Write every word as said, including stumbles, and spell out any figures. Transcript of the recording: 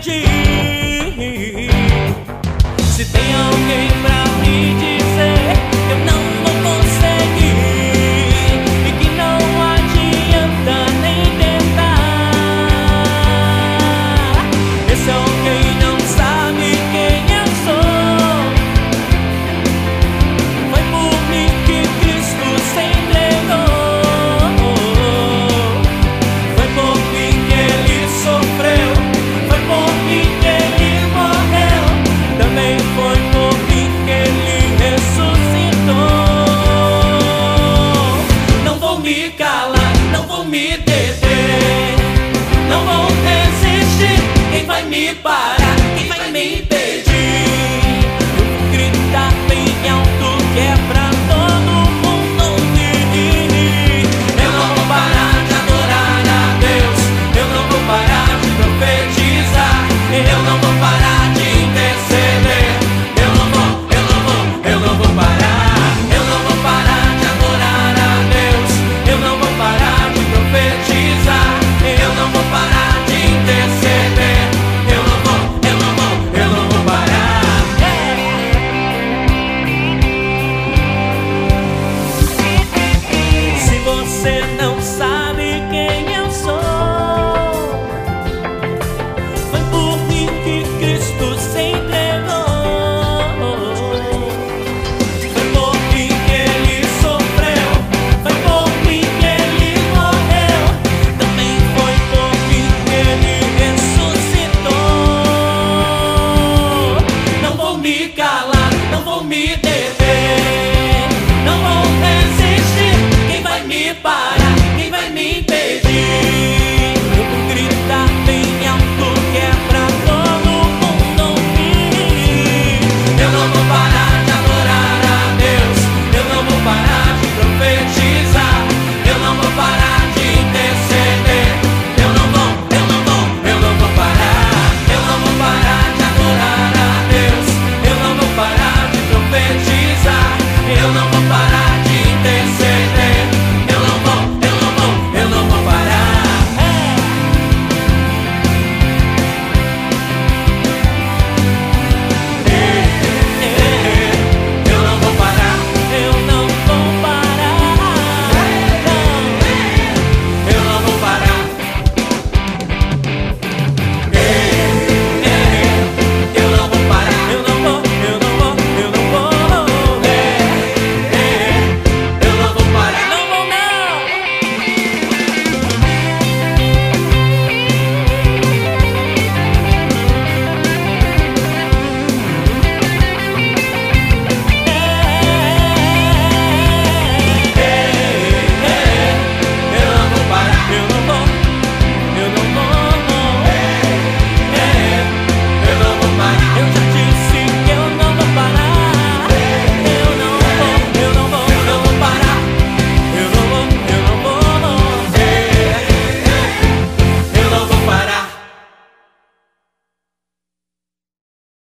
mentir. Se tem alguém pra me dizer que eu não vou conseguir e que não adianta nem tentar, esse alguém não sabe quem eu sou. Foi por mim que Cristo se entregou, foi por mim que Ele sofreu, foi por mim que Ele morreu, também foi por mim que Ele ressuscitou. Não vou me calar, não vou me deter, não vou resistir, quem vai me parar?